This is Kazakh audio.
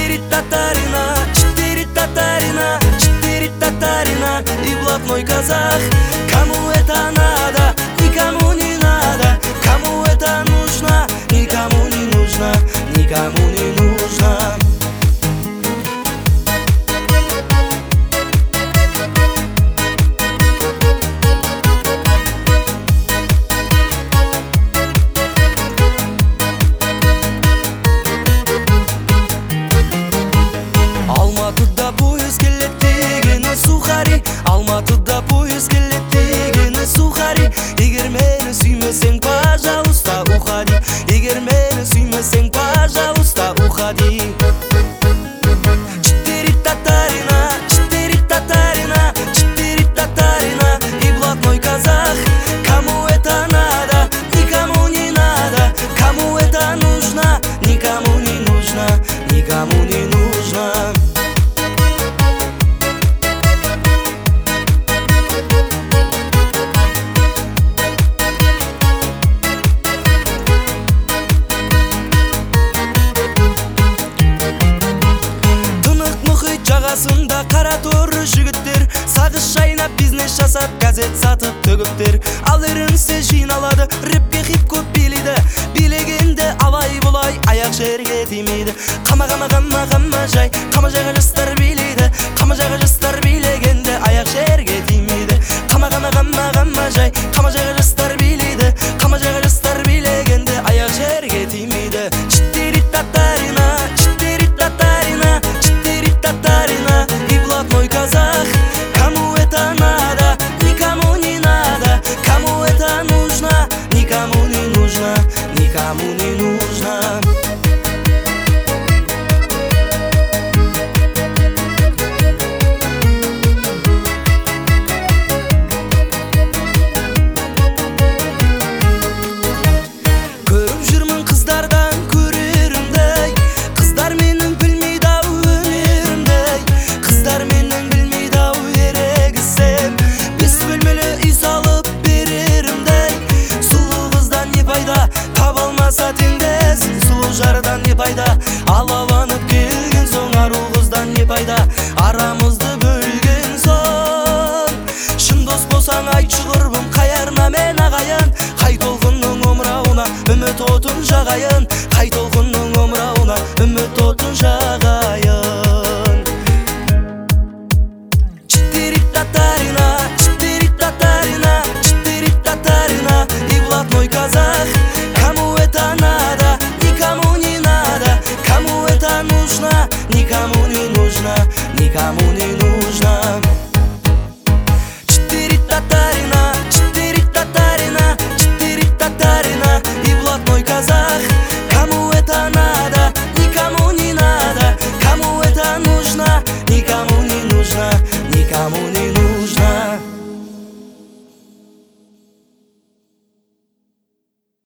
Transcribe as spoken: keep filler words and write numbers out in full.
Четыре татарина, четыре татарина, четыре татарина и блатной казах. Кому это надо, никому не надо. Кому это нужно, никому не нужно, никому не нужно. Алматыда поезд келет дегені сухари, Алматыда поезд келет дегені сухари. Егер мені сүймесең, пожалуйста, уходи. Егер мені сүймесең, пожалуйста, уходи. Четыре татарина, четыре татарина, четыре татарина и блатной казах. Кому это надо, никому не надо. Кому это нужно, никому не нужно, никому не нужно. Жағасында қара торы жігіттер, сағыз шайнап бизнес жасап, газет сатып төгіптер. Ал ерінсе жиналады, рэпке хип-хоп билейді. Билегенде алай болай, аяқ жерге тимейді. Қама қама қама қама жай, қама жайға жастар билейді. Қама жайға жастар билегенде аяқ жерге тимейді. Қама қама қама қама жай, қама жайға жастар билейді. Қама жайға жастар билегенде аяқ жерге тимейді. Четыре татарина, четыре татарина, четыре татарина и блатной казах. Кому это надо, никому не надо. Кому это нужно, никому не нужно, никому не нужно. Көріп жүрмін қыздардан көрерімдей, қыздар менің білмейді ау өнерімдей. Қыздар менің білмейді ау ерегісем, бес бөлмелі үй салып берерімдей. Сұлу қыздан не пайда, таба алмаса теңдесін. Сұлу жардан не пайда, алаланып келген соң. Ару қыздан не пайда, арамызды бөлген соң. Шын дос болсаң айтшы құрбым, қайарына мен ағайын. Қай толқынның омырауына үміт отын жағайын. Қай толқынның омырауына үміт отын жағайын. Четыре татарина, четыре татарина, четыре татарина и блатной казах. Кому это надо, никому не надо. Кому это нужно, никому не нужно, никому не нужно. Четыре татарина, четыре татарина, четыре татарина и блатной казах. Кому это надо, никому не надо. Кому это нужно, никому не нужно, никому не